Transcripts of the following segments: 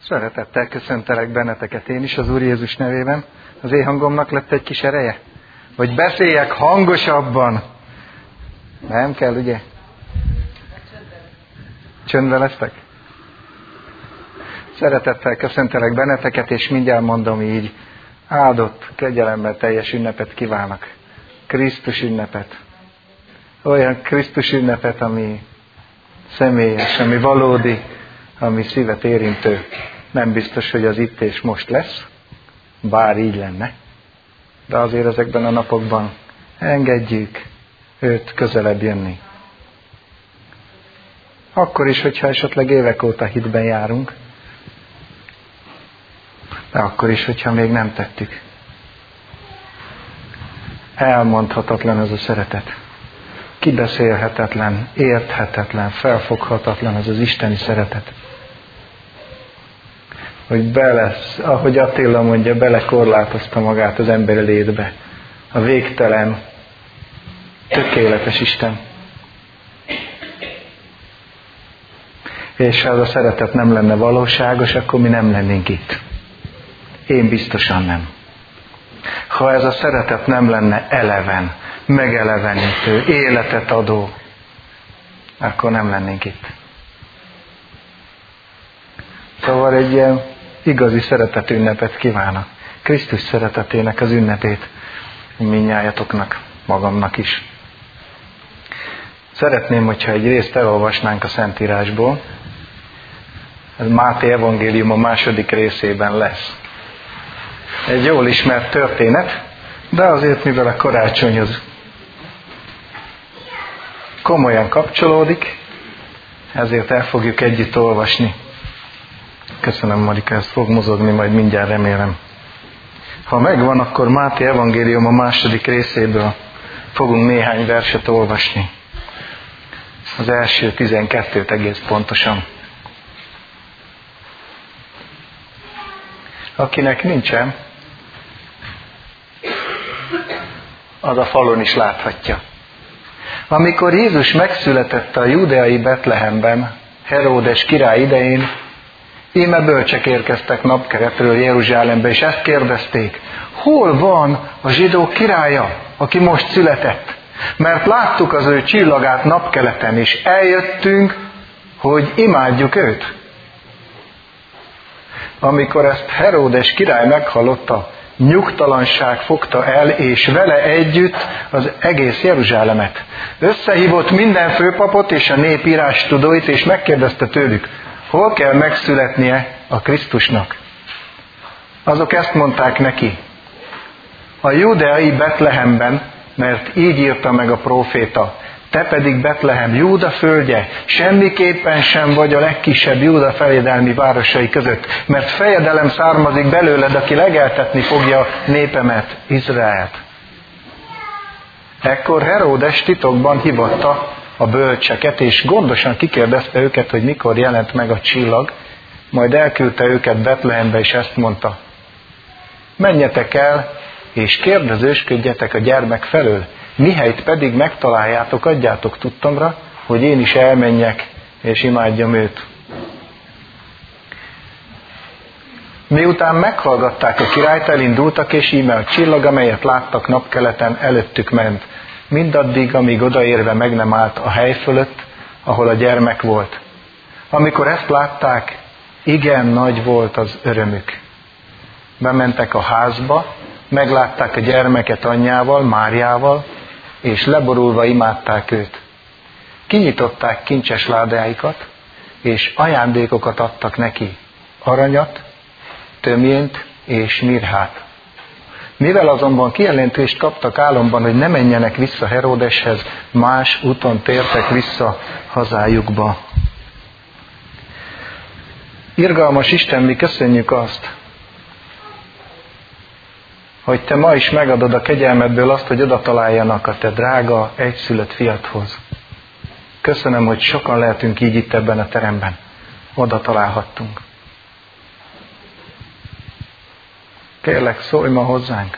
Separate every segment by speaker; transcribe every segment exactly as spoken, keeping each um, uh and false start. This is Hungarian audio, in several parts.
Speaker 1: Szeretettel köszöntelek benneteket én is az Úr Jézus nevében. Az én hangomnak lett egy kis ereje? Vagy beszéljek hangosabban? Nem kell, ugye? Csöndbe lesztek? Szeretettel köszöntelek benneteket, és mindjárt mondom így, áldott, kegyelemmel teljes ünnepet kívánok. Krisztus ünnepet. Olyan Krisztus ünnepet, ami személyes, ami valódi, ami szívet érintő. Nem biztos, hogy az itt és most lesz, bár így lenne. De azért ezekben a napokban engedjük őt közelebb jönni. Akkor is, hogyha esetleg évek óta hitben járunk, de akkor is, hogyha még nem tettük. Elmondhatatlan ez a szeretet. Kibeszélhetetlen, érthetetlen, felfoghatatlan ez az isteni szeretet. Hogy bele, ahogy Attila mondja, belekorlátozta magát az emberi létbe. A végtelen, tökéletes Isten. És ha ez a szeretet nem lenne valóságos, akkor mi nem lennénk itt. Én biztosan nem. Ha ez a szeretet nem lenne eleven, megelevenítő, életet adó, akkor nem lennénk itt. Szóval egy ilyen igazi szeretetünnepet kívánok. Krisztus szeretetének az ünnepét mindnyájatoknak, magamnak is. Szeretném, hogyha egy részt elolvasnánk a Szentírásból. Ez Máté evangélium a második részében lesz. Egy jól ismert történet, de azért, mivel a karácsonyhoz komolyan kapcsolódik, ezért el fogjuk együtt olvasni. Köszönöm, Marika, ez fog mozogni, majd mindjárt remélem. Ha megvan, akkor Máté evangélium a második részéből fogunk néhány verset olvasni. Az első tizenkettőt egész pontosan. Akinek nincsen, az a falon is láthatja. Amikor Jézus megszületett a júdeai Betlehemben, Heródes király idején, íme bölcsek érkeztek napkeletről Jeruzsálembe, és ezt kérdezték: hol van a zsidók királya, aki most született? Mert láttuk az ő csillagát napkeleten, és eljöttünk, hogy imádjuk őt. Amikor ezt Heródes király meghallotta, nyugtalanság fogta el, és vele együtt az egész Jeruzsálemet. Összehívott minden főpapot és a nép írástudóit, és megkérdezte tőlük: hol kell megszületnie a Krisztusnak? Azok ezt mondták neki: a júdeai Betlehemben, mert így írta meg a próféta: te pedig Betlehem, Júda földje, semmiképpen sem vagy a legkisebb Júda fejedelmi városai között, mert fejedelem származik belőled, aki legeltetni fogja népemet, Izraelt. Ekkor Heródes titokban hívatta a bölcseket, és gondosan kikérdezte őket, hogy mikor jelent meg a csillag, majd elküldte őket Betlehembe, és ezt mondta: menjetek el, és kérdezősködjetek a gyermek felől, mihelyt pedig megtaláljátok, adjátok tudtomra, hogy én is elmenjek, és imádjam őt. Miután meghallgatták a királyt, elindultak, és íme a csillag, amelyet láttak napkeleten, előttük ment, mindaddig, amíg odaérve meg nem állt a hely fölött, ahol a gyermek volt. Amikor ezt látták, igen nagy volt az örömük. Bementek a házba, meglátták a gyermeket anyjával, Máriával, és leborulva imádták őt. Kinyitották kincses ládáikat, és ajándékokat adtak neki: aranyat, tömjént és mirhát. Mivel azonban kijelentést kaptak álomban, hogy ne menjenek vissza Heródeshez, más úton tértek vissza hazájukba. Irgalmas Isten, mi köszönjük azt, hogy te ma is megadod a kegyelmedből azt, hogy oda találjanak a te drága, egyszülött fiadhoz. Köszönöm, hogy sokan lehetünk így itt ebben a teremben. Oda találhattunk. Kérlek, szólj ma hozzánk.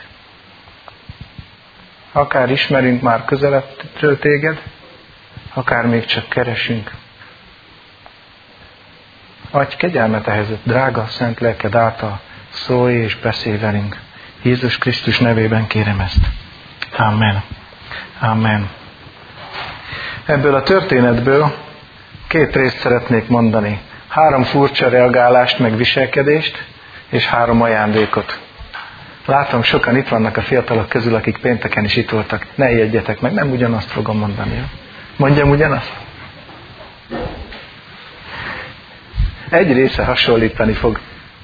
Speaker 1: Akár ismerünk már közelebbről téged, akár még csak keresünk. Adj kegyelmet ehhez, drága szent lelked által, szólj és beszélj velünk. Jézus Krisztus nevében kérem ezt. Amen. Amen. Ebből a történetből két részt szeretnék mondani. Három furcsa reagálást, meg viselkedést, és három ajándékot. Látom, sokan itt vannak a fiatalok közül, akik pénteken is itt voltak. Ne ijedjetek meg, nem ugyanazt fogom mondani. Jó? Mondjam ugyanazt? Egy része hasonlítani fog.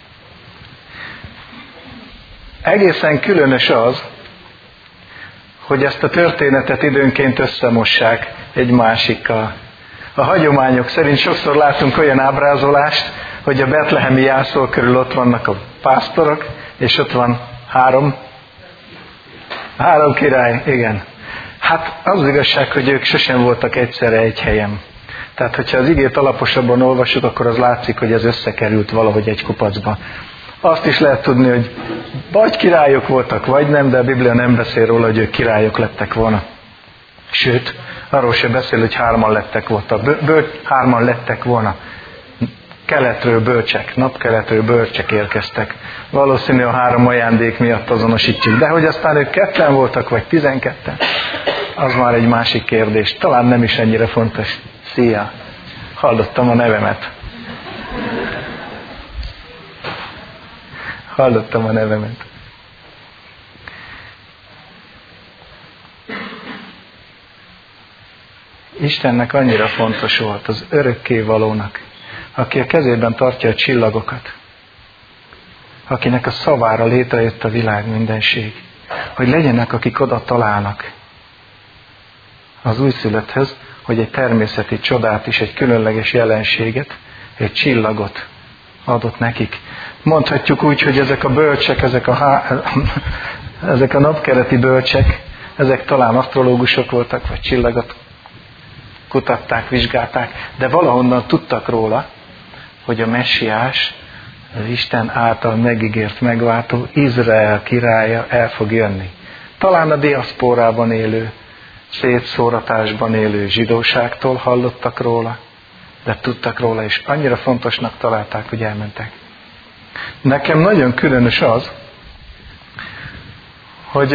Speaker 1: Egészen különös az, hogy ezt a történetet időnként összemossák egy másikkal. A hagyományok szerint sokszor látunk olyan ábrázolást, hogy a betlehemi jászol körül ott vannak a pásztorok, és ott van három, három király, igen. Hát az igazság, hogy ők sosem voltak egyszerre egy helyen. Tehát, hogyha az igét alaposabban olvasjuk, akkor az látszik, hogy ez összekerült valahogy egy kupacba. Azt is lehet tudni, hogy vagy királyok voltak, vagy nem, de a Biblia nem beszél róla, hogy ők királyok lettek volna. Sőt, arról se beszél, hogy hárman lettek volna. Bő, hárman lettek volna. Keletről bölcsek, napkeletről bölcsek érkeztek. Valószínű a három ajándék miatt azonosítjuk. De hogy aztán ők ketten voltak, vagy tizenketten, az már egy másik kérdés. Talán nem is ennyire fontos. Szia! Hallottam a nevemet. Hallottam a nevemet. Istennek annyira fontos volt, az örökkévalónak, aki a kezében tartja a csillagokat, akinek a szavára létrejött a világ mindenség, hogy legyenek, akik oda találnak az újszülötthez, hogy egy természeti csodát is, egy különleges jelenséget, egy csillagot adott nekik. Mondhatjuk úgy, hogy ezek a bölcsek, ezek a, há... ezek a napkeleti bölcsek, ezek talán asztrológusok voltak, vagy csillagot kutatták, vizsgálták, de valahonnan tudtak róla, hogy a messiás, az Isten által megígért megváltó, Izrael királya el fog jönni. Talán a diaszpórában élő, szétszóratásban élő zsidóságtól hallottak róla, de tudtak róla, és annyira fontosnak találták, hogy elmentek. Nekem nagyon különös az, hogy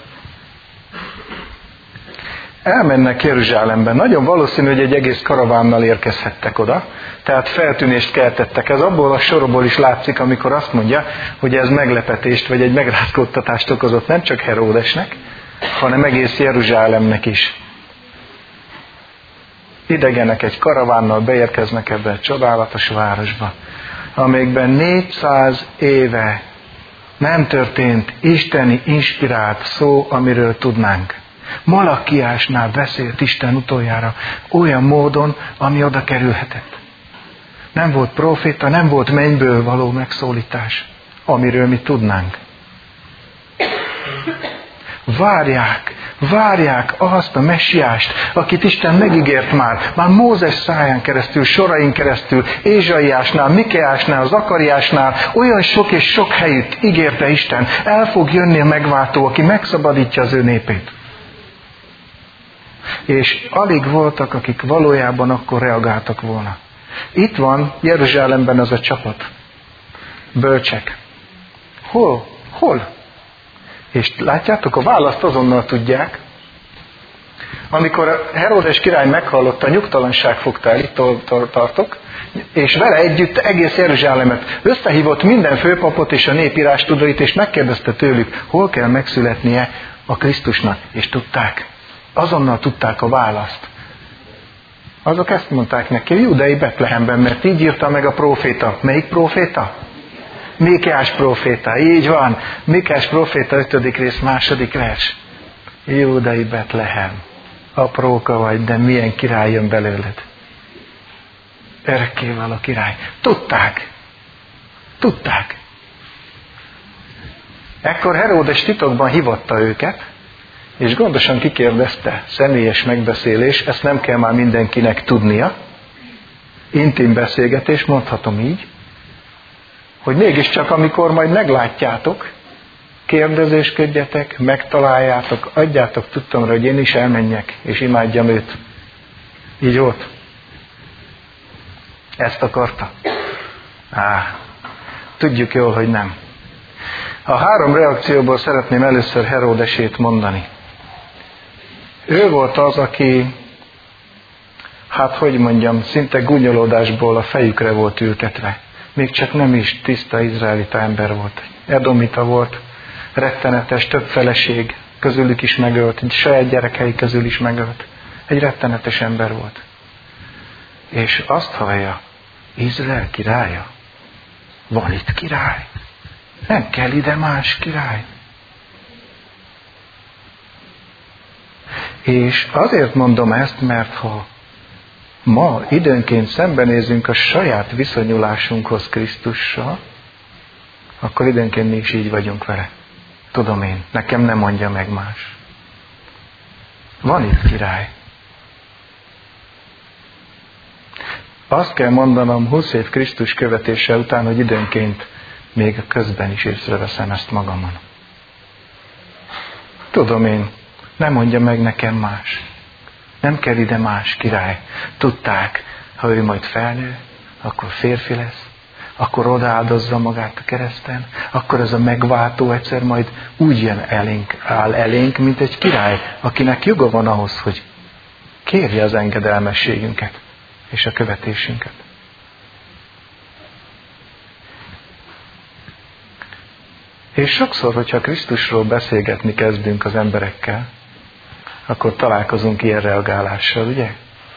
Speaker 1: elmennek Jeruzsálemben. Nagyon valószínű, hogy egy egész karavánnal érkezhettek oda, tehát feltűnést keltettek. Ez abból a sorból is látszik, amikor azt mondja, hogy ez meglepetést, vagy egy megrázkódtatást okozott nem csak Heródesnek, hanem egész Jeruzsálemnek is. Idegenek egy karavánnal beérkeznek ebbe a csodálatos városba, amelyikben négyszáz éve nem történt isteni inspirált szó, amiről tudnánk. Malakiásnál beszélt Isten utoljára olyan módon, ami oda kerülhetett. Nem volt próféta, nem volt mennyből való megszólítás, amiről mi tudnánk. Várják, várják azt a messiást, akit Isten megígért már, már Mózes száján keresztül, sorain keresztül, Ézsaiásnál, Mikeásnál, Zakariásnál, olyan sok és sok helyütt ígérte Isten, el fog jönni a megváltó, aki megszabadítja az ő népét. És alig voltak, akik valójában akkor reagáltak volna. Itt van Jeruzsálemben az a csapat. Bölcsek. Hol? Hol? És látjátok, a választ azonnal tudják. Amikor Heródes király meghallotta, nyugtalanság fogta el, itt tartok, és vele együtt egész Jeruzsálemet összehívott minden főpapot és a nép írástudóit, és megkérdezte tőlük, hol kell megszületnie a Krisztusnak, és tudták. Azonnal tudták a választ. Azok ezt mondták neki, júdeai Betlehemben, mert így írta meg a próféta. Melyik próféta? Mikéás próféta, így van. Mikéás próféta, ötödik rész, második vers. Júdai Betlehem, apróka vagy, de milyen király jön belőled. Örökkévaló király. Tudták. Tudták. Ekkor Heródes titokban hívatta őket, és gondosan kikérdezte, személyes megbeszélés, ezt nem kell már mindenkinek tudnia, intim beszélgetés, mondhatom így, hogy mégiscsak amikor majd meglátjátok, kérdezéskedjetek, megtaláljátok, adjátok tudtomra, hogy én is elmenjek, és imádjam őt. Így volt. Ezt akarta. Á, tudjuk jól, hogy nem. A három reakcióból szeretném először Heródesét mondani. Ő volt az, aki, hát hogy mondjam, szinte gúnyolódásból a fejükre volt ültetve. Még csak nem is tiszta izraelita ember volt. Edomita volt, rettenetes, több feleség közülük is megölt, saját gyerekei közül is megölt. Egy rettenetes ember volt. És azt hallja, Izrael királya, van itt király. Nem kell ide más király. És azért mondom ezt, mert ha ma időnként szembenézünk a saját viszonyulásunkhoz Krisztussal, akkor időnként mi is így vagyunk vele. Tudom én, nekem nem mondja meg más. Van itt király. Azt kell mondanom húsz év Krisztus követése után, hogy időnként még közben is észreveszem ezt magamon. Tudom én, nem mondja meg nekem más. Nem kell ide más király. Tudták, ha ő majd felnő, akkor férfi lesz, akkor odaáldozza magát a kereszten, akkor ez a megváltó egyszer majd úgy jön elénk, áll elénk, mint egy király, akinek joga van ahhoz, hogy kérje az engedelmességünket és a követésünket. És sokszor, hogyha Krisztusról beszélgetni kezdünk az emberekkel, akkor találkozunk ilyen reagálással, ugye?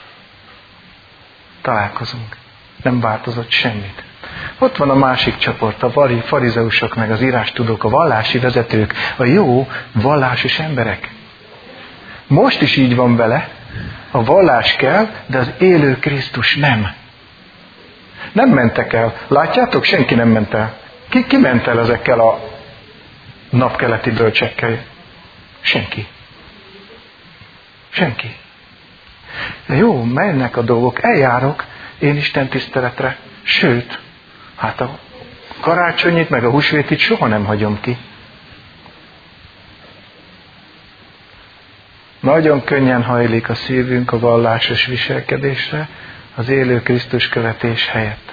Speaker 1: Találkozunk. Nem változott semmit. Ott van a másik csoport, a farizeusok, meg az írástudók, a vallási vezetők, a jó vallásos emberek. Most is így van vele, a vallás kell, de az élő Krisztus nem. Nem mentek el. Látjátok, senki nem ment el. Ki, ki ment el ezekkel a napkeleti bölcsekkel? Senki. Senki. De jó, mennek a dolgok, eljárok én Isten tiszteletre, sőt, hát a karácsonyit meg a húsvétit soha nem hagyom ki. Nagyon könnyen hajlik a szívünk a vallásos viselkedésre az élő Krisztus követés helyett.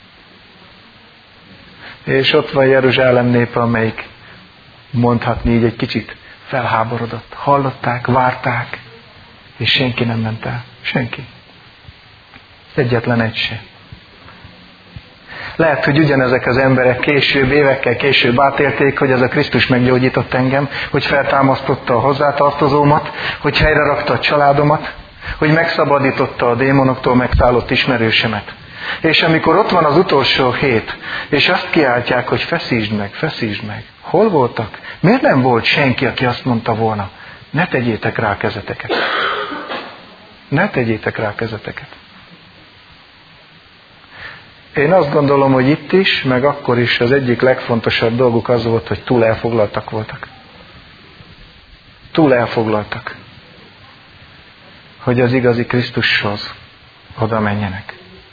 Speaker 1: És ott van Jeruzsálem népe, amelyik mondhatni így egy kicsit felháborodott. Hallották, várták, és senki nem ment el. Senki. Egyetlen egy se. Lehet, hogy ugyanezek az emberek később, évekkel később átélték, hogy ez a Krisztus meggyógyított engem, hogy feltámasztotta a hozzátartozómat, hogy helyre rakta a családomat, hogy megszabadította a démonoktól megszállott ismerősemet. És amikor ott van az utolsó hét, és azt kiáltják, hogy feszítsd meg, feszítsd meg. Hol voltak? Miért nem volt senki, aki azt mondta volna, ne tegyétek rá kezeteket. Ne tegyétek rá kezeteket. Én azt gondolom, hogy itt is, meg akkor is az egyik legfontosabb dolguk az volt, hogy túl elfoglaltak voltak. Túl elfoglaltak. Hogy az igazi Krisztushoz oda menjenek.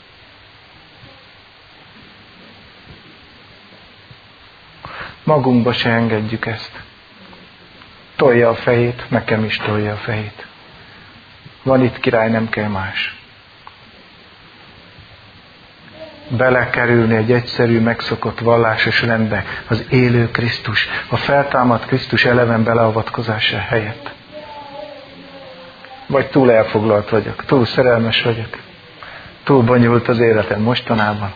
Speaker 1: Magunkba se engedjük ezt. Tolja a fejét, nekem is tolja a fejét. Van itt király, nem kell más. Belekerülni egy egyszerű, megszokott vallásos rendbe az élő Krisztus, a feltámadt Krisztus eleven beleavatkozása helyett. Vagy túl elfoglalt vagyok, túl szerelmes vagyok, túl bonyolult az életem mostanában.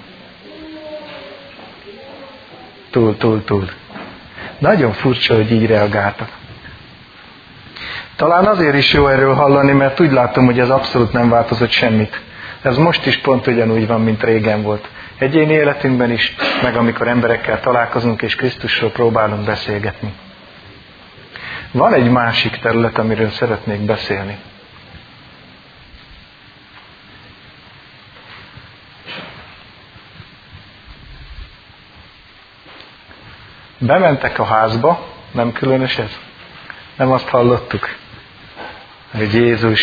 Speaker 1: Túl, túl, túl. Nagyon furcsa, hogy így reagáltak. Talán azért is jó erről hallani, mert úgy látom, hogy ez abszolút nem változott semmit. Ez most is pont ugyanúgy van, mint régen volt. Egyéni életünkben is, meg amikor emberekkel találkozunk és Krisztusról próbálunk beszélgetni. Van egy másik terület, amiről szeretnék beszélni. Bementek a házba, nem különös ez? Nem azt hallottuk, hogy Jézus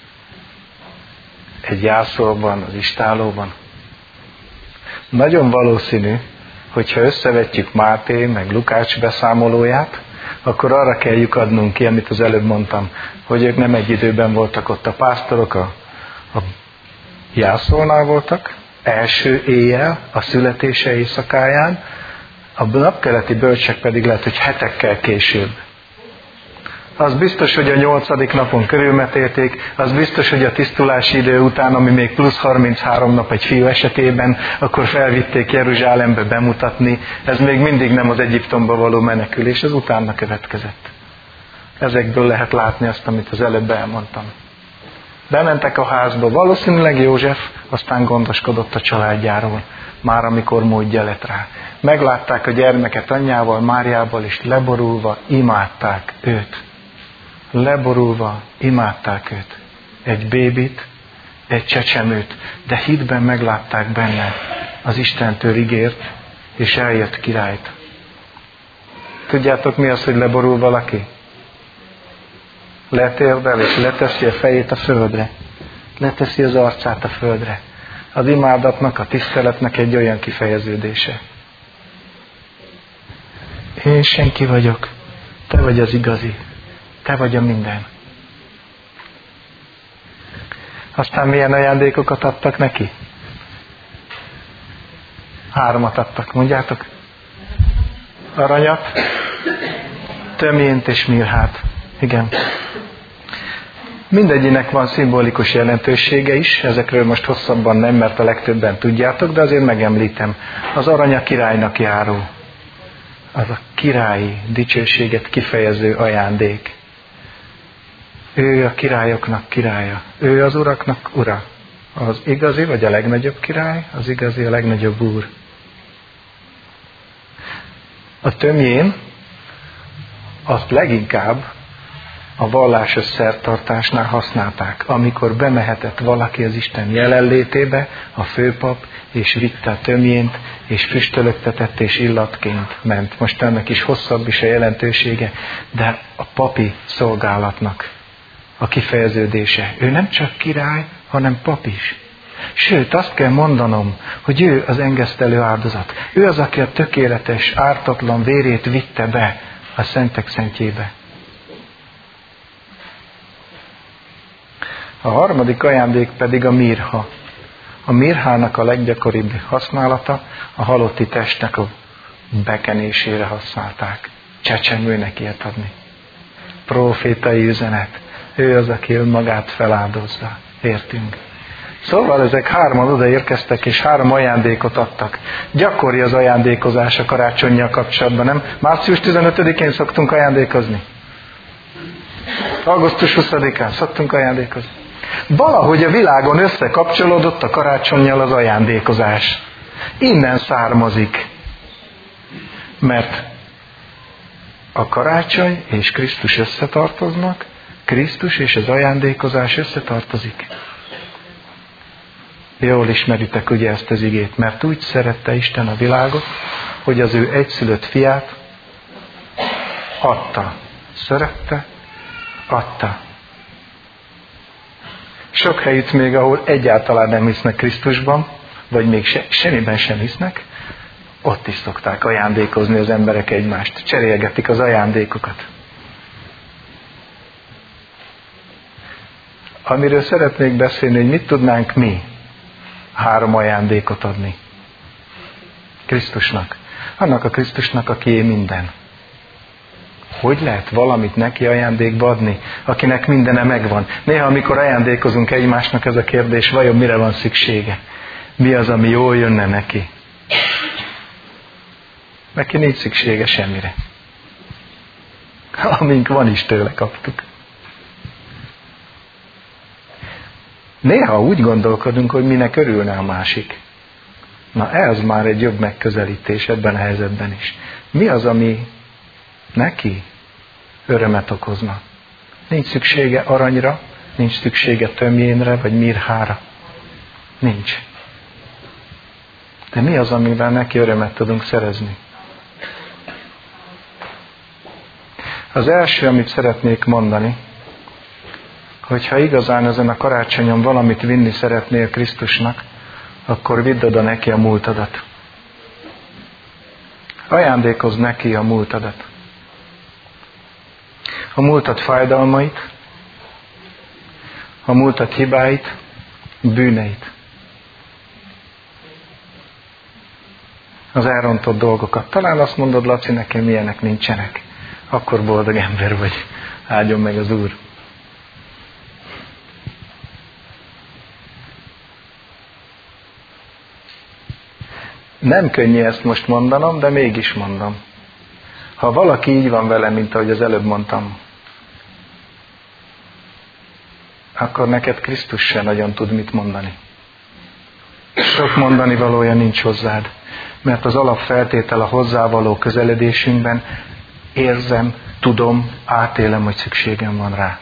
Speaker 1: egy jászolban, az istálóban. Nagyon valószínű, hogyha összevetjük Máté meg Lukács beszámolóját, akkor arra kell lyukadnunk ki, amit az előbb mondtam, hogy ők nem egy időben voltak ott. A pásztorok a, a jászolnál voltak, első éjjel, a születése éjszakáján, a napkeleti bölcsek pedig lehet, hogy hetekkel később. Az biztos, hogy a nyolcadik napon körülmetélték, az biztos, hogy a tisztulási idő után, ami még plusz harminchárom nap egy fiú esetében, akkor felvitték Jeruzsálembe bemutatni. Ez még mindig nem az Egyiptomba való menekülés, ez utána következett. Ezekből lehet látni azt, amit az előbb elmondtam. Bementek a házba, valószínűleg József, aztán gondoskodott a családjáról, már amikor módja lett rá. Meglátták a gyermeket anyjával, Máriával, és leborulva imádták őt. Leborulva imádták őt. Egy bébit, egy csecsemőt, de hitben meglátták benne az Istentől ígért, és eljött királyt. Tudjátok, mi az, hogy leborul valaki? Letérdel, és leteszi a fejét a földre. Leteszi az arcát a földre. Az imádatnak, a tiszteletnek egy olyan kifejeződése. Én senki vagyok, te vagy az igazi, te vagy a minden. Aztán milyen ajándékokat adtak neki? Háromat adtak, mondjátok? Aranyat, tömjént és mirhát. Igen. Mindegyinek van szimbolikus jelentősége is, ezekről most hosszabban nem, mert a legtöbben tudjátok, de azért megemlítem. Az arany a királynak járó. Az a királyi dicsőséget kifejező ajándék. Ő a királyoknak királya. Ő az uraknak ura. Az igazi, vagy a legnagyobb király, az igazi, a legnagyobb úr. A tömjén azt leginkább a vallásos szertartásnál használták, amikor bemehetett valaki az Isten jelenlétébe, a főpap, és vitte a tömjént, és füstölöktetett, és illatként ment. Most ennek is hosszabb is a jelentősége, de a papi szolgálatnak a kifejeződése. Ő nem csak király, hanem pap is. Sőt, azt kell mondanom, hogy ő az engesztelő áldozat. Ő az, aki a tökéletes, ártatlan vérét vitte be a szentek szentjébe. A harmadik ajándék pedig a mirha. A mirhának a leggyakoribb használata a halotti testnek a bekenésére használták. Csecsemőnek ilyet adni. Profétai üzenet. Ő az, aki önmagát feláldozza. Értünk. Szóval ezek hárman odaérkeztek, és három ajándékot adtak. Gyakori az ajándékozás a karácsonnyal kapcsolatban, nem? március tizenötödikén szoktunk ajándékozni. augusztus huszadikán szoktunk ajándékozni. Valahogy a világon összekapcsolódott a karácsonnyal az ajándékozás. Innen származik. Mert a karácsony és Krisztus összetartoznak, Krisztus és az ajándékozás összetartozik. Jól ismeritek ugye ezt az igét, mert úgy szerette Isten a világot, hogy az ő egyszülött fiát adta. Szerette, adta. Sok helyütt még, ahol egyáltalán nem hisznek Krisztusban, vagy még se, semmiben sem hisznek, ott is szokták ajándékozni az emberek egymást. Cserélgetik az ajándékokat. Amiről szeretnék beszélni, hogy mit tudnánk mi három ajándékot adni Krisztusnak. Annak a Krisztusnak, akié minden. Hogy lehet valamit neki ajándékba adni, akinek mindene megvan? Néha, amikor ajándékozunk egymásnak, ez a kérdés, vajon mire van szüksége? Mi az, ami jól jönne neki? Neki nincs szüksége semmire. Amink van is tőle kaptuk. Néha úgy gondolkodunk, hogy minek örülne a másik. Na ez már egy jobb megközelítés ebben a helyzetben is. Mi az, ami neki örömet okozna? Nincs szüksége aranyra, nincs szüksége tömjénre, vagy mirhára. Nincs. De mi az, amivel neki örömet tudunk szerezni? Az első, amit szeretnék mondani, hogyha igazán ezen a karácsonyon valamit vinni szeretnél Krisztusnak, akkor vidd oda neki a múltadat. Ajándékozz neki a múltadat. A múltad fájdalmait, a múltad hibáit, bűneit. az elrontott dolgokat. Talán azt mondod, Laci, nekem ilyenek nincsenek. Akkor boldog ember vagy. Áldjon meg az Úr. Nem könnyű ezt most mondanom, de mégis mondom. Ha valaki így van velem, mint ahogy az előbb mondtam, akkor neked Krisztus se nagyon tud mit mondani. Sok mondani valója nincs hozzád, mert az alapfeltétel a hozzávaló közeledésünkben érzem, tudom, átélem, hogy szükségem van rá.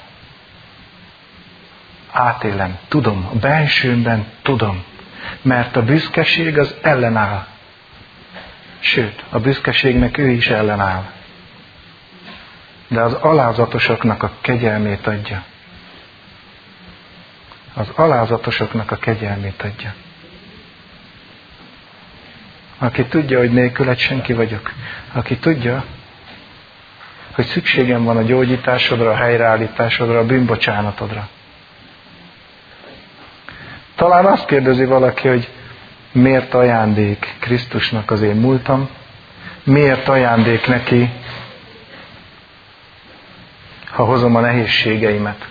Speaker 1: Átélem, tudom, a bensőmben tudom, mert a büszkeség az ellenáll. Sőt, a büszkeségnek ő is ellenáll. De az alázatosoknak a kegyelmét adja. Az alázatosoknak a kegyelmét adja. Aki tudja, hogy nélküled senki vagyok. Aki tudja, hogy szükségem van a gyógyításodra, a helyreállításodra, a bűnbocsánatodra. Talán azt kérdezi valaki, hogy miért ajándék Krisztusnak az én múltam, miért ajándék neki, ha hozom a nehézségeimet.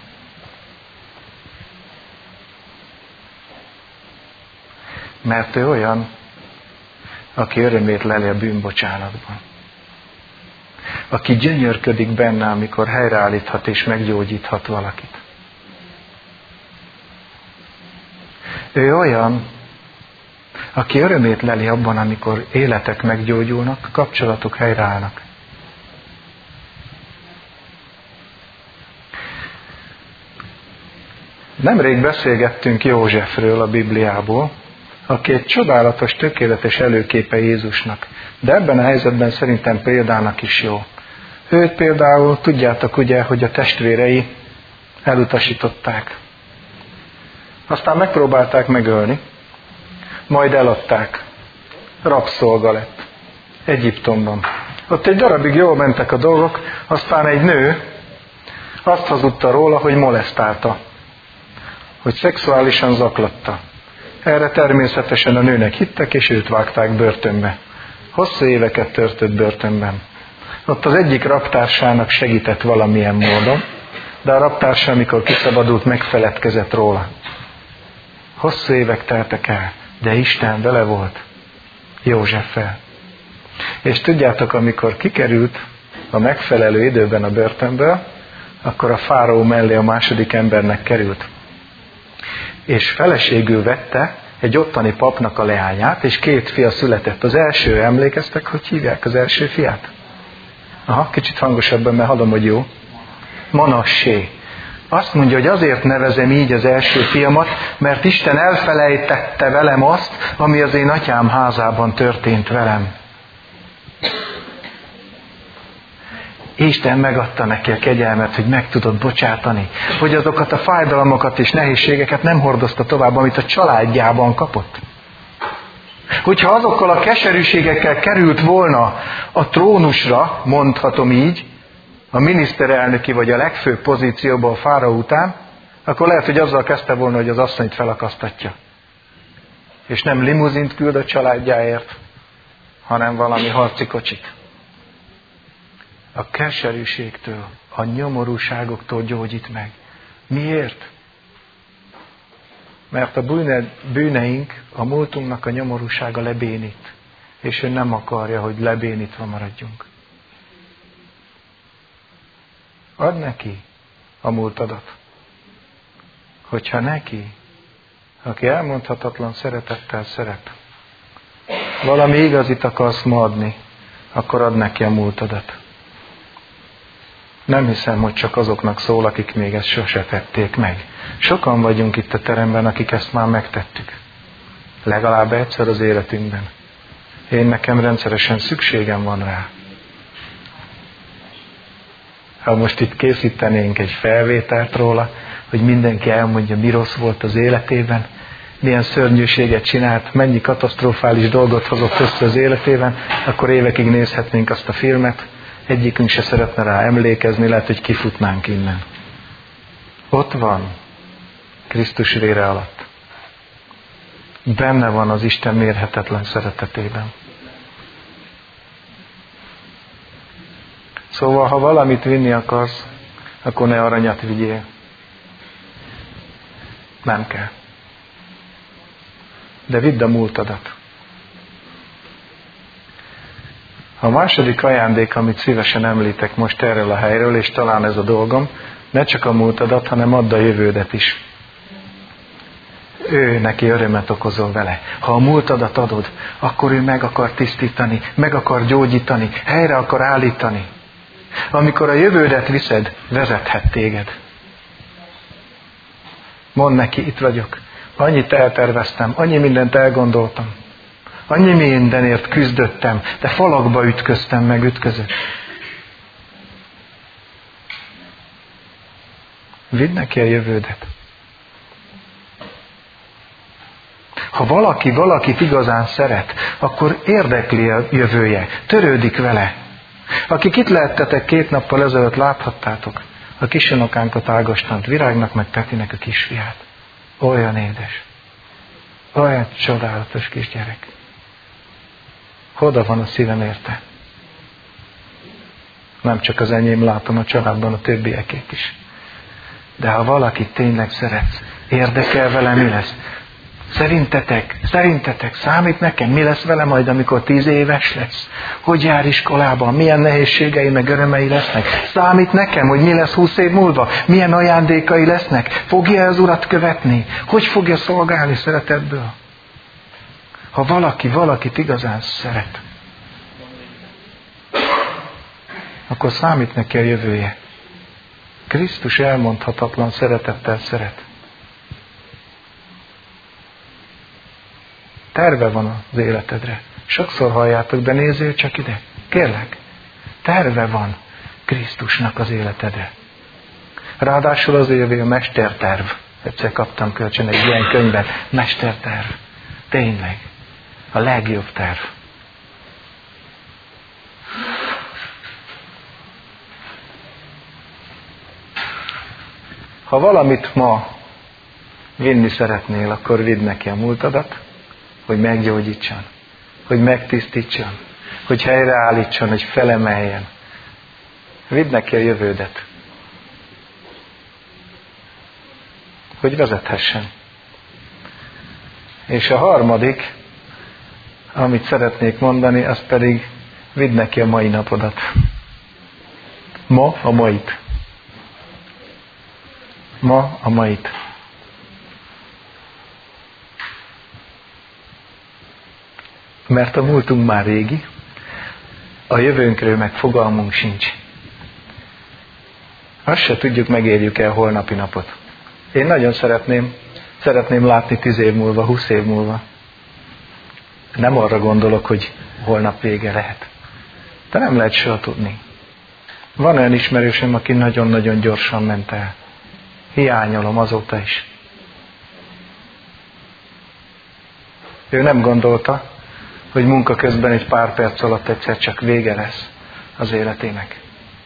Speaker 1: Mert ő olyan, aki örömét leli a bűnbocsánatban. Aki gyönyörködik benne, amikor helyreállíthat és meggyógyíthat valakit. Ő olyan, aki örömét leli abban, amikor életek meggyógyulnak, kapcsolatok helyreállnak. Nemrég beszélgettünk Józsefről a Bibliából, aki egy csodálatos, tökéletes előképe Jézusnak. De ebben a helyzetben szerintem példának is jó. Őt például, tudjátok ugye, hogy a testvérei elutasították. Aztán megpróbálták megölni, majd eladták. Rabszolga lett. Egyiptomban. Ott egy darabig jól mentek a dolgok, aztán egy nő azt hazudta róla, hogy molesztálta, hogy szexuálisan zaklatta. Erre természetesen a nőnek hittek, és őt vágták börtönbe. Hosszú éveket töltött börtönben. Ott az egyik rabtársának segített valamilyen módon, de a rabtársa, amikor kiszabadult, megfeledkezett róla. Hosszú évek teltek el, de Isten vele volt, Józseffel. És tudjátok, amikor kikerült a megfelelő időben a börtönből, akkor a fáraó mellé a második embernek került. És feleségül vette egy ottani papnak a leányát, és két fia született. Az első, emlékeztek, hogy hívják az első fiát? Aha, kicsit hangosabban, mert hallom, hogy jó. Manassé. Azt mondja, hogy azért nevezem így az első fiamat, mert Isten elfelejtette velem azt, ami az én atyám házában történt velem. Isten megadta neki a kegyelmet, hogy meg tudod bocsátani, hogy azokat a fájdalmakat és nehézségeket nem hordozta tovább, amit a családjában kapott. Hogyha azokkal a keserűségekkel került volna a trónusra, mondhatom így, a miniszterelnöki vagy a legfőbb pozícióba a fáraó után, akkor lehet, hogy azzal kezdte volna, hogy az asszonyt felakasztatja. És nem limuzint küld a családjáért, hanem valami harci kocsit. A keserűségtől, a nyomorúságoktól gyógyít meg. Miért? Mert a bűne, bűneink, a múltunknak a nyomorúsága lebénít, és ő nem akarja, hogy lebénítva maradjunk. Add neki a múltadat. Hogyha neki, aki elmondhatatlan szeretettel szeret, valami igazit akarsz ma adni, akkor add neki a múltadat. Nem hiszem, hogy csak azoknak szól, akik még ezt sose tették meg. Sokan vagyunk itt a teremben, akik ezt már megtettük. Legalább egyszer az életünkben. Én nekem rendszeresen szükségem van rá. Ha most itt készítenénk egy felvételt róla, hogy mindenki elmondja, mi rossz volt az életében, milyen szörnyűséget csinált, mennyi katasztrofális dolgot hozott össze az életében, akkor évekig nézhetnénk azt a filmet, egyikünk se szeretne rá emlékezni, lehet, hogy kifutnánk innen. Ott van, Krisztus vére alatt. Benne van az Isten mérhetetlen szeretetében. Szóval, ha valamit vinni akarsz, akkor ne aranyat vigyél. Nem kell. De vidd a múltadat. A második ajándék, amit szívesen említek most erről a helyről, és talán ez a dolgom, ne csak a múltadat, hanem add a jövődet is. Ő neki örömet okozol vele. Ha a múltadat adod, akkor ő meg akar tisztítani, meg akar gyógyítani, helyre akar állítani. Amikor a jövődet viszed, vezethet téged. Mondd neki, itt vagyok. Annyit elterveztem, annyi mindent elgondoltam. Annyi mindenért küzdöttem, de falakba ütköztem, meg ütközött. Vidd neki a jövődet. Ha valaki valakit igazán szeret, akkor érdekli a jövője, törődik vele. Akik itt lehettetek két nappal ezelőtt, láthattátok a kisunokánkat, Ágostant, Virágnak meg Petinek a kisfiát. Olyan édes. Olyan csodálatos kisgyerek. Oda van a szívem érte. Nem csak az enyém, látom a családban a többiekét is. De ha valakit tényleg szeretsz, érdekel vele, mi lesz? Szerintetek, szerintetek számít nekem, mi lesz vele majd, amikor tíz éves lesz? Hogy jár iskolában? Milyen nehézségei meg örömei lesznek? Számít nekem, hogy mi lesz húsz év múlva? Milyen ajándékai lesznek? Fogja az Urat követni? Hogy fogja szolgálni szeretetből? Ha valaki valakit igazán szeret, akkor számít neki a jövője. Krisztus elmondhatatlan szeretettel szeret. Terve van az életedre. Sokszor halljátok, de nézzél csak ide. Kérlek, terve van Krisztusnak az életedre. Ráadásul az jövő a mesterterv. Egyszer kaptam kölcsön egy ilyen könyvben. Mesterterv. Tényleg. A legjobb terv. Ha valamit ma vinni szeretnél, akkor vidd neki a múltadat, hogy meggyógyítson, hogy megtisztítson, hogy helyreállítson, hogy felemeljen. Vidd neki a jövődet, hogy vezethessen. És a harmadik, amit szeretnék mondani, az pedig vidd neki a mai napodat. Ma a mait. Ma a mait. Mert a múltunk már régi, a jövőnkről meg fogalmunk sincs. Azt se tudjuk, megérjük el holnapi napot. Én nagyon szeretném, szeretném látni tíz év múlva, húsz év múlva. Nem arra gondolok, hogy holnap vége lehet. De nem lehet soha tudni. Van olyan ismerősöm, aki nagyon-nagyon gyorsan ment el. Hiányolom azóta is. Ő nem gondolta, hogy munka közben egy pár perc alatt egyszer csak vége lesz az életének.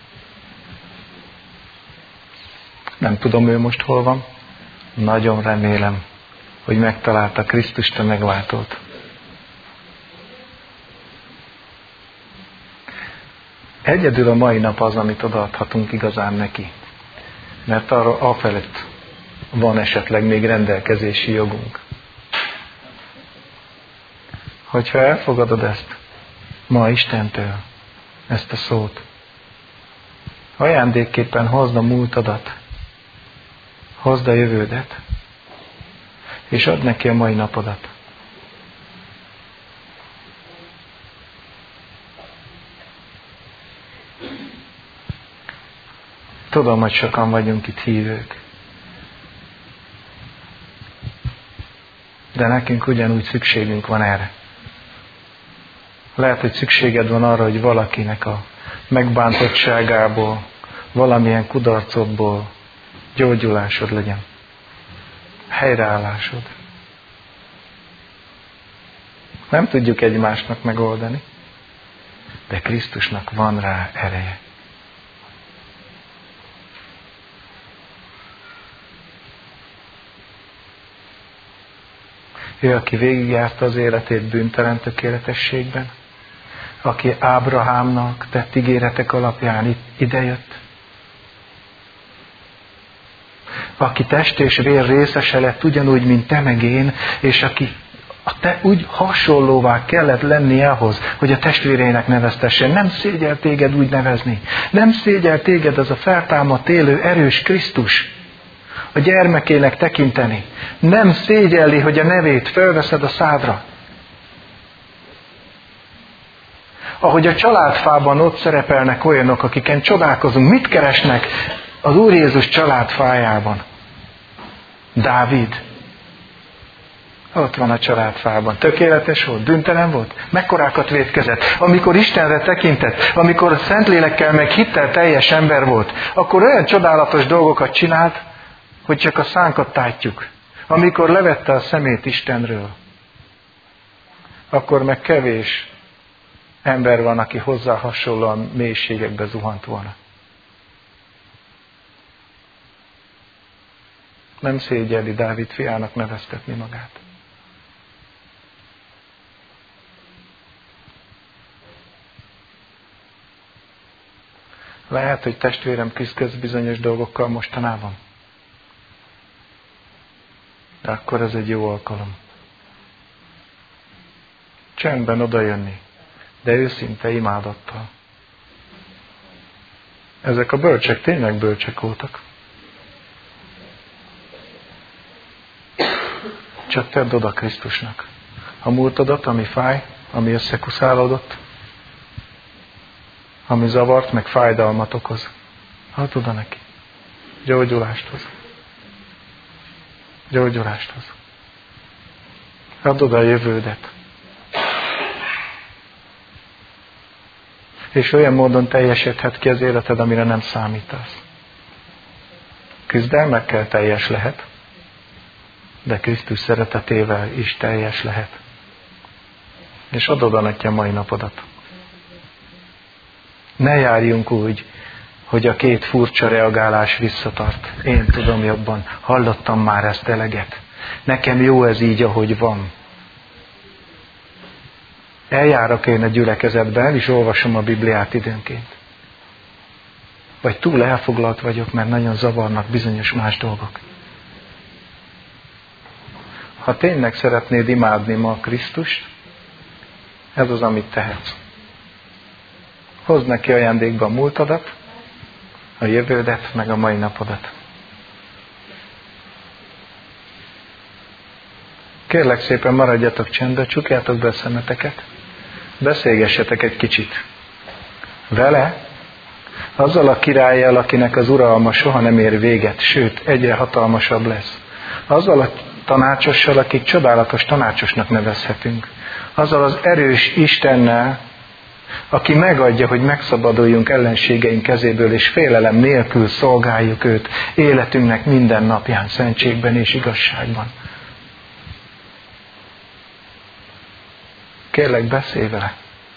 Speaker 1: Nem tudom, ő most hol van. Nagyon remélem, hogy megtalálta Krisztust, a megváltót. Egyedül a mai nap az, amit odaadhatunk igazán neki. Mert arra afelett van esetleg még rendelkezési jogunk. Hogyha elfogadod ezt ma Istentől, ezt a szót, ajándékképpen hozd a múltadat, hozd a jövődet, és add neki a mai napodat. Tudom, hogy sokan vagyunk itt hívők. De nekünk ugyanúgy szükségünk van erre. Lehet, hogy szükséged van arra, hogy valakinek a megbántottságából, valamilyen kudarcodból gyógyulásod legyen. Helyreállásod. Nem tudjuk egymásnak megoldani, de Krisztusnak van rá ereje. Ő, aki végigjárta az életét bűntelen tökéletességben, aki Ábrahámnak tett ígéretek alapján idejött, aki test és vér részese lett ugyanúgy, mint te meg én, és aki a te úgy hasonlóvá kellett lenni ahhoz, hogy a testvéreinek neveztessen. Nem szégyel téged úgy nevezni. Nem szégyel téged az a feltámadt élő, erős Krisztus a gyermekének tekinteni. Nem szégyelli, hogy a nevét felveszed a szádra. Ahogy a családfában ott szerepelnek olyanok, akiken csodálkozunk, mit keresnek az Úr Jézus családfájában? Dávid. Ott van a családfában. Tökéletes volt, bűntelen volt, mekkorákat vétkezett. Amikor Istenre tekintett, amikor a Szentlélekkel meg hittel teljes ember volt, akkor olyan csodálatos dolgokat csinált, hogy csak a szánkat tátjuk. Amikor levette a szemét Istenről, akkor meg kevés ember van, aki hozzá hasonlóan mélységekbe zuhant volna. Nem szégyelli Dávid fiának neveztetni magát. Lehet, hogy testvérem küzdködsz bizonyos dolgokkal mostanában. De akkor ez egy jó alkalom. Csendben odajönni, de őszinte imádattal. Ezek a bölcsek tényleg bölcsek voltak. Csak tedd oda Krisztusnak a múltadat, ami fáj, ami összekuszálódott, ami zavart, meg fájdalmat okoz. Add oda neki. Gyógyulást hoz. Gyógyulást hoz. Add oda a jövődet. És olyan módon teljesedhet ki az életed, amire nem számítasz. Küzdelmekkel teljes lehet, de Krisztus szeretetével is teljes lehet. És add oda neki a mai napodat. Ne járjunk úgy, hogy a két furcsa reagálás visszatart. Én tudom jobban, hallottam már ezt eleget. Nekem jó ez így, ahogy van. Eljárok én a gyülekezetben, és olvasom a Bibliát időnként. Vagy túl elfoglalt vagyok, mert nagyon zavarnak bizonyos más dolgok. Ha tényleg szeretnéd imádni ma Krisztust, ez az, amit tehetsz. Hozd neki ajándékba a múltadat, a jövődet, meg a mai napodat. Kérlek szépen, maradjatok csendben, csukjátok be a szemeteket, beszélgessetek egy kicsit. Vele, azzal a királlyal, akinek az uralma soha nem ér véget, sőt, egyre hatalmasabb lesz. Azzal a tanácsossal, akik csodálatos tanácsosnak nevezhetünk. Azzal az erős Istennel, aki megadja, hogy megszabaduljunk ellenségeink kezéből, és félelem nélkül szolgáljuk őt életünknek minden napján, szentségben és igazságban. Kérlek, beszélj vele.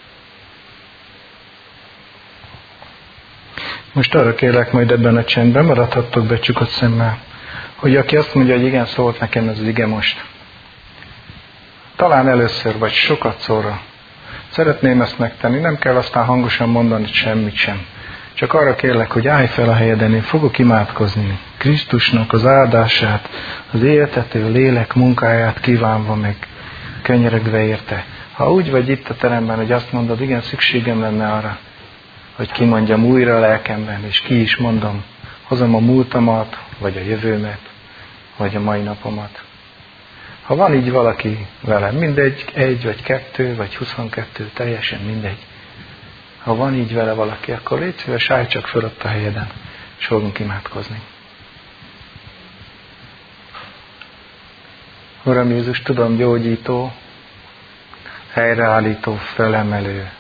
Speaker 1: Most arra kérlek, majd ebben a csendben maradhattok becsukott szemmel, hogy aki azt mondja, hogy igen, szólt nekem ez az ige most. Talán először, vagy sokat szóra. Szeretném ezt megtenni, nem kell aztán hangosan mondani semmit sem. Csak arra kérlek, hogy állj fel a helyeden, én fogok imádkozni. Krisztusnak az áldását, az éltető lélek munkáját kívánva, meg könyörögve érte. Ha úgy vagy itt a teremben, hogy azt mondod, igen, szükségem lenne arra, hogy kimondjam újra a lelkemben, és ki is mondom, hozom a múltamat, vagy a jövőmet, vagy a mai napomat. Ha van így valaki velem, mindegy, egy, vagy kettő, vagy huszonkettő, teljesen mindegy. Ha van így vele valaki, akkor légy szíves, állj csak föl ott a helyeden, és fogunk imádkozni. Uram Jézus, tudom, gyógyító, helyreállító, felemelő,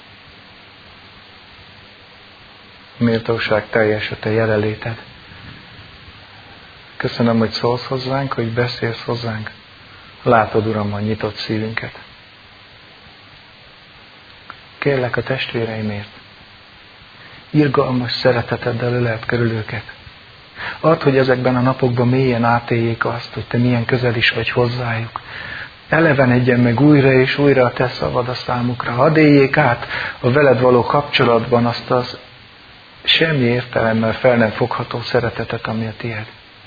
Speaker 1: méltóság teljes a te jelenléted. Köszönöm, hogy szólsz hozzánk, hogy beszélsz hozzánk. Látod, Uram, a nyitott szívünket. Kérlek a testvéreimért. Irgalmas szereteteddel öleld körül őket. Add, hogy ezekben a napokban mélyen átéljék azt, hogy te milyen közel is vagy hozzájuk. elevenedjen meg újra és újra a te szavad a számukra. Hadd éljék át a veled való kapcsolatban azt az semmi értelemmel fel nem fogható szeretetet, ami a tiéd.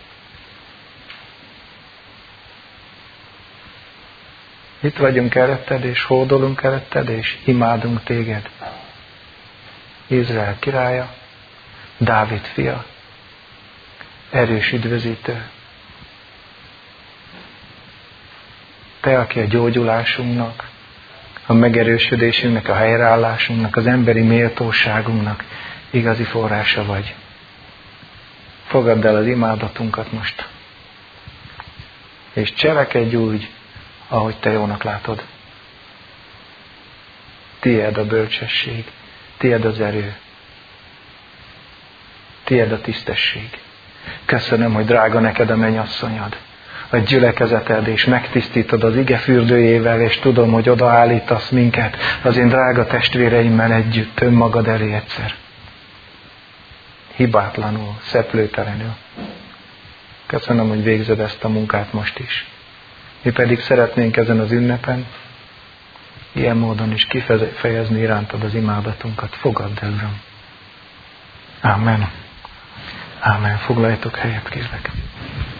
Speaker 1: Itt vagyunk előtted, és hódolunk előtted, és imádunk téged. Izrael királya, Dávid fia, erős üdvözítő. Te, aki a gyógyulásunknak, a megerősödésünknek, a helyreállásunknak, az emberi méltóságunknak igazi forrása vagy. Fogadd el az imádatunkat most. És cselekedj úgy, ahogy te jónak látod. Tied a bölcsesség, tied az erő, tied a tisztesség. Köszönöm, hogy drága neked a mennyasszonyod, a gyülekezeted, és megtisztítod az ige fürdőjével, és tudom, hogy odaállítasz minket az én drága testvéreimmel együtt önmagad elé egyszer. Hibátlanul, szeplőtelenül. Köszönöm, hogy végzed ezt a munkát most is. Mi pedig szeretnénk ezen az ünnepen ilyen módon is kifejezni irántad az imádatunkat. Fogadd el, Uram. Amen. Amen. Foglaljatok helyet, kérlek.